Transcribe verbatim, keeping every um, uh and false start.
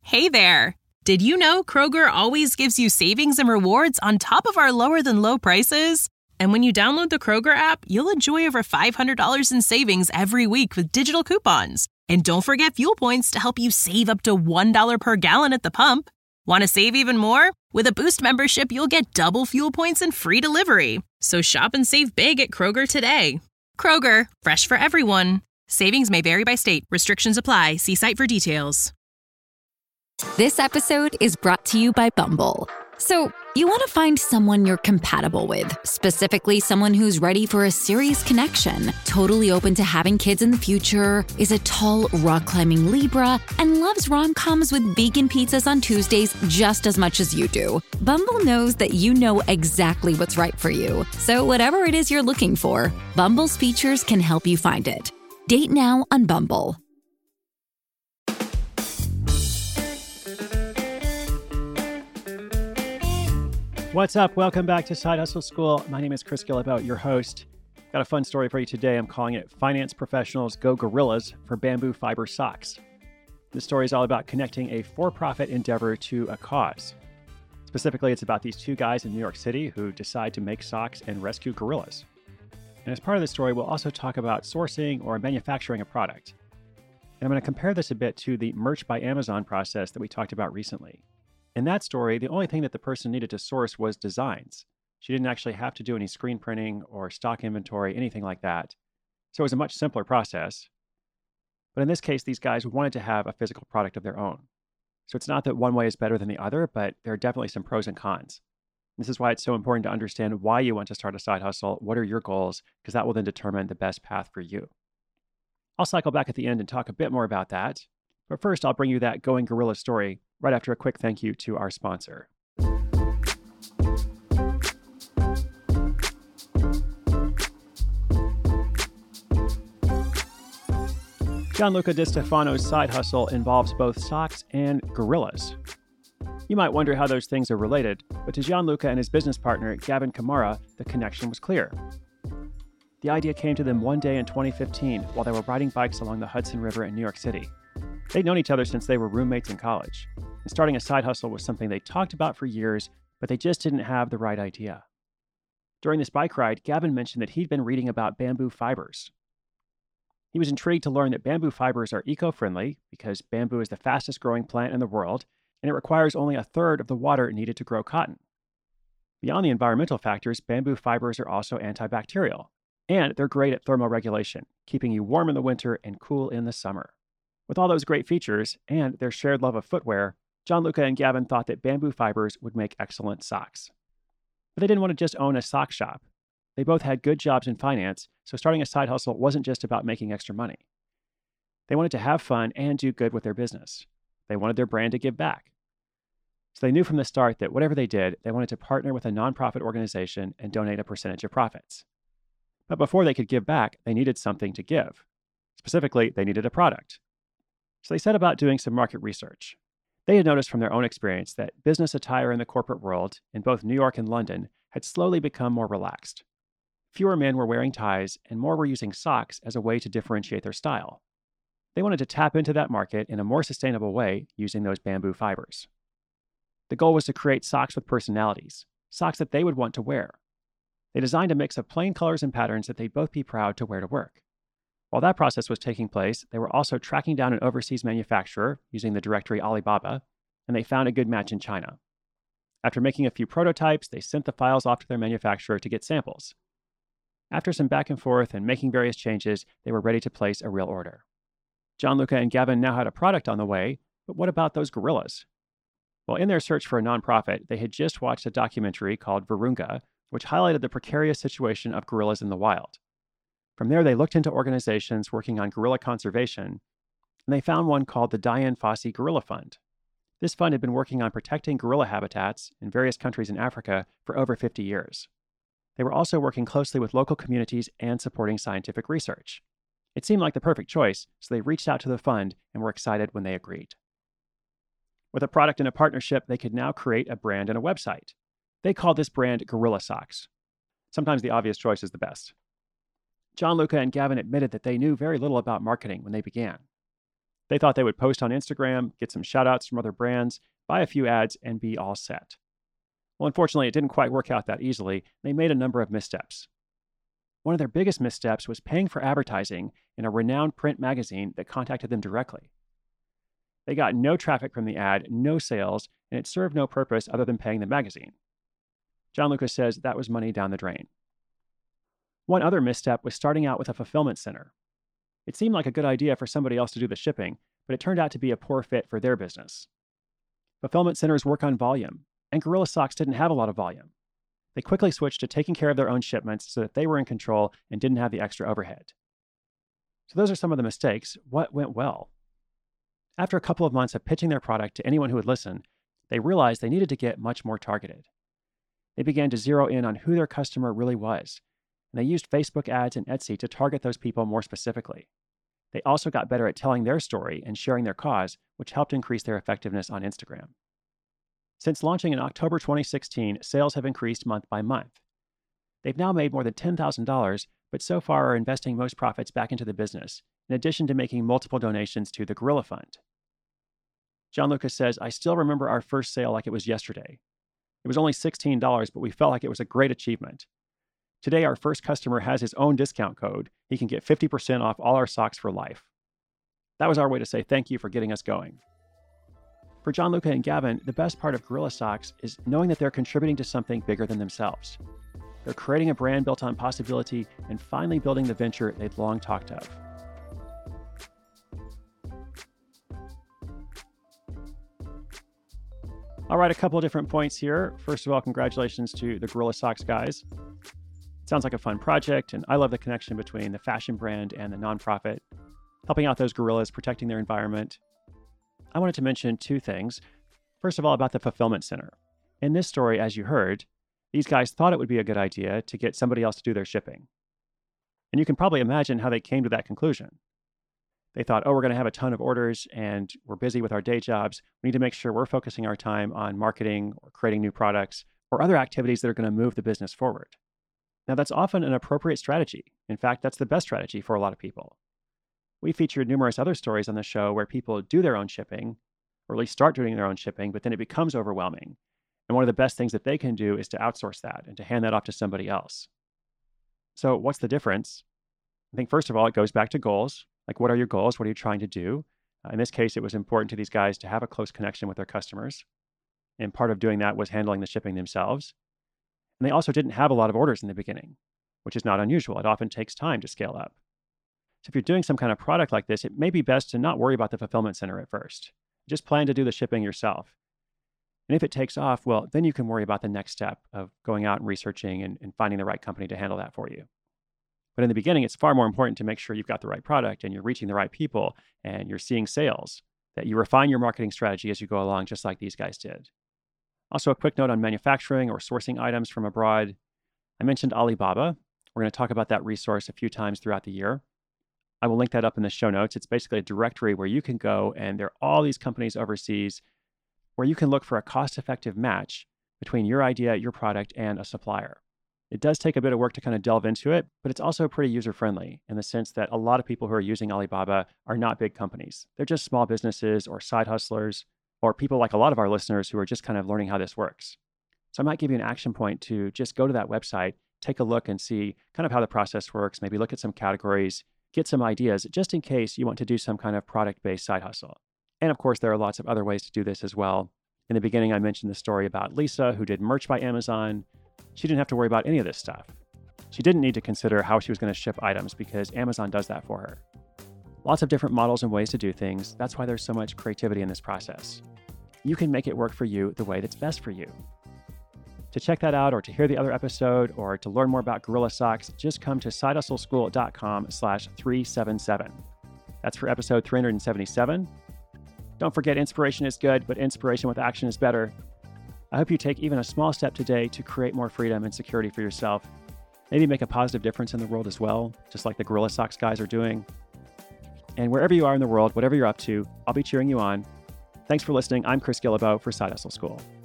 Hey there! Did you know Kroger always gives you savings and rewards on top of our lower-than-low prices? And when you download the Kroger app, you'll enjoy over five hundred dollars in savings every week with digital coupons. And don't forget fuel points to help you save up to one dollar per gallon at the pump. Want to save even more? With a Boost membership, you'll get double fuel points and free delivery. So shop and save big at Kroger today. Kroger, fresh for everyone. Savings may vary by state. Restrictions apply. See site for details. This episode is brought to you by Bumble. So, you want to find someone you're compatible with, specifically someone who's ready for a serious connection, totally open to having kids in the future, is a tall, rock-climbing Libra, and loves rom-coms with vegan pizzas on Tuesdays just as much as you do. Bumble knows that you know exactly what's right for you. So whatever it is you're looking for, Bumble's features can help you find it. Date now on Bumble. What's up? Welcome back to Side Hustle School. My name is Chris Gillibout, your host. Got a fun story for you today. I'm calling it Finance Professionals Go Gorillas for Bamboo Fiber Socks. This story is all about connecting a for-profit endeavor to a cause. Specifically, it's about these two guys in New York City who decide to make socks and rescue gorillas. And as part of the story, we'll also talk about sourcing or manufacturing a product. And I'm going to compare this a bit to the Merch by Amazon process that we talked about recently. In that story, the only thing that the person needed to source was designs. She didn't actually have to do any screen printing or stock inventory, anything like that. So it was a much simpler process. But in this case, these guys wanted to have a physical product of their own. So it's not that one way is better than the other, but there are definitely some pros and cons. This is why it's so important to understand why you want to start a side hustle, what are your goals, because that will then determine the best path for you. I'll cycle back at the end and talk a bit more about that. But first, I'll bring you that Going Gorilla story right after a quick thank you to our sponsor. Gianluca Di Stefano's side hustle involves both socks and gorillas. You might wonder how those things are related, but to Gianluca and his business partner, Gavin Kamara, the connection was clear. The idea came to them one day in twenty fifteen while they were riding bikes along the Hudson River in New York City. They'd known each other since they were roommates in college, and starting a side hustle was something they talked about for years, but they just didn't have the right idea. During this bike ride, Gavin mentioned that he'd been reading about bamboo fibers. He was intrigued to learn that bamboo fibers are eco-friendly because bamboo is the fastest growing plant in the world, and it requires only a third of the water needed to grow cotton. Beyond the environmental factors, bamboo fibers are also antibacterial, and they're great at thermoregulation, keeping you warm in the winter and cool in the summer. With all those great features and their shared love of footwear, Gianluca and Gavin thought that bamboo fibers would make excellent socks. But they didn't want to just own a sock shop. They both had good jobs in finance, so starting a side hustle wasn't just about making extra money. They wanted to have fun and do good with their business. They wanted their brand to give back. So they knew from the start that whatever they did, they wanted to partner with a nonprofit organization and donate a percentage of profits. But before they could give back, they needed something to give. Specifically, they needed a product. So they set about doing some market research. They had noticed from their own experience that business attire in the corporate world, in both New York and London, had slowly become more relaxed. Fewer men were wearing ties, and more were using socks as a way to differentiate their style. They wanted to tap into that market in a more sustainable way using those bamboo fibers. The goal was to create socks with personalities, socks that they would want to wear. They designed a mix of plain colors and patterns that they'd both be proud to wear to work. While that process was taking place, they were also tracking down an overseas manufacturer using the directory Alibaba, and they found a good match in China. After making a few prototypes, they sent the files off to their manufacturer to get samples. After some back and forth and making various changes, they were ready to place a real order. Gianluca and Gavin now had a product on the way, but what about those gorillas? Well, in their search for a nonprofit, they had just watched a documentary called Virunga, which highlighted the precarious situation of gorillas in the wild. From there, they looked into organizations working on gorilla conservation, and they found one called the Dian Fossey Gorilla Fund. This fund had been working on protecting gorilla habitats in various countries in Africa for over fifty years. They were also working closely with local communities and supporting scientific research. It seemed like the perfect choice, so they reached out to the fund and were excited when they agreed. With a product and a partnership, they could now create a brand and a website. They called this brand Gorilla Socks. Sometimes the obvious choice is the best. Gianluca and Gavin admitted that they knew very little about marketing when they began. They thought they would post on Instagram, get some shout-outs from other brands, buy a few ads, and be all set. Well, unfortunately, it didn't quite work out that easily. They made a number of missteps. One of their biggest missteps was paying for advertising in a renowned print magazine that contacted them directly. They got no traffic from the ad, no sales, and it served no purpose other than paying the magazine. Gianluca says that was money down the drain. One other misstep was starting out with a fulfillment center. It seemed like a good idea for somebody else to do the shipping, but it turned out to be a poor fit for their business. Fulfillment centers work on volume, and Gorilla Socks didn't have a lot of volume. They quickly switched to taking care of their own shipments so that they were in control and didn't have the extra overhead. So those are some of the mistakes. What went well? After a couple of months of pitching their product to anyone who would listen, they realized they needed to get much more targeted. They began to zero in on who their customer really was, and they used Facebook ads and Etsy to target those people more specifically. They also got better at telling their story and sharing their cause, which helped increase their effectiveness on Instagram. Since launching in October twenty sixteen, sales have increased month by month. They've now made more than ten thousand dollars, but so far are investing most profits back into the business, in addition to making multiple donations to the Gorilla Fund. Gianluca says, "I still remember our first sale like it was yesterday. It was only sixteen dollars, but we felt like it was a great achievement. Today, our first customer has his own discount code. He can get fifty percent off all our socks for life." That was our way to say thank you for getting us going. For Gianluca and Gavin, the best part of Gorilla Socks is knowing that they're contributing to something bigger than themselves. They're creating a brand built on possibility and finally building the venture they'd long talked of. All right, a couple of different points here. First of all, congratulations to the Gorilla Socks guys. It sounds like a fun project, and I love the connection between the fashion brand and the nonprofit, helping out those gorillas, protecting their environment. I wanted to mention two things. First of all, about the fulfillment center. In this story, as you heard, these guys thought it would be a good idea to get somebody else to do their shipping. And you can probably imagine how they came to that conclusion. They thought, oh, we're going to have a ton of orders and we're busy with our day jobs. We need to make sure we're focusing our time on marketing or creating new products or other activities that are going to move the business forward. Now, that's often an appropriate strategy. In fact, that's the best strategy for a lot of people. We featured numerous other stories on the show where people do their own shipping, or at least start doing their own shipping, but then it becomes overwhelming. And one of the best things that they can do is to outsource that and to hand that off to somebody else. So what's the difference? I think, first of all, it goes back to goals. Like, what are your goals? What are you trying to do? Uh, in this case, it was important to these guys to have a close connection with their customers. And part of doing that was handling the shipping themselves. And they also didn't have a lot of orders in the beginning, which is not unusual. It often takes time to scale up. So if you're doing some kind of product like this, it may be best to not worry about the fulfillment center at first. Just plan to do the shipping yourself. And if it takes off, well, then you can worry about the next step of going out and researching and, and finding the right company to handle that for you. But in the beginning, it's far more important to make sure you've got the right product and you're reaching the right people and you're seeing sales, that you refine your marketing strategy as you go along, just like these guys did. Also, a quick note on manufacturing or sourcing items from abroad. I mentioned Alibaba. We're going to talk about that resource a few times throughout the year. I will link that up in the show notes. It's basically a directory where you can go, and there are all these companies overseas where you can look for a cost-effective match between your idea, your product, and a supplier. It does take a bit of work to kind of delve into it, but it's also pretty user-friendly in the sense that a lot of people who are using Alibaba are not big companies. They're just small businesses or side hustlers or people like a lot of our listeners who are just kind of learning how this works. So I might give you an action point to just go to that website, take a look and see kind of how the process works, maybe look at some categories, get some ideas, just in case you want to do some kind of product-based side hustle. And of course, there are lots of other ways to do this as well. In the beginning, I mentioned the story about Lisa, who did merch by Amazon. She didn't have to worry about any of this stuff. She didn't need to consider how she was going to ship items because Amazon does that for her. Lots of different models and ways to do things. That's why there's so much creativity in this process. You can make it work for you the way that's best for you. To check that out or to hear the other episode or to learn more about Gorilla Socks, just come to sidehustleschool.com slash 377. That's for episode three hundred seventy-seven. Don't forget, inspiration is good, but inspiration with action is better. I hope you take even a small step today to create more freedom and security for yourself. Maybe make a positive difference in the world as well, just like the Gorilla Socks guys are doing. And wherever you are in the world, whatever you're up to, I'll be cheering you on. Thanks for listening. I'm Chris Guillebeau for Side Hustle School.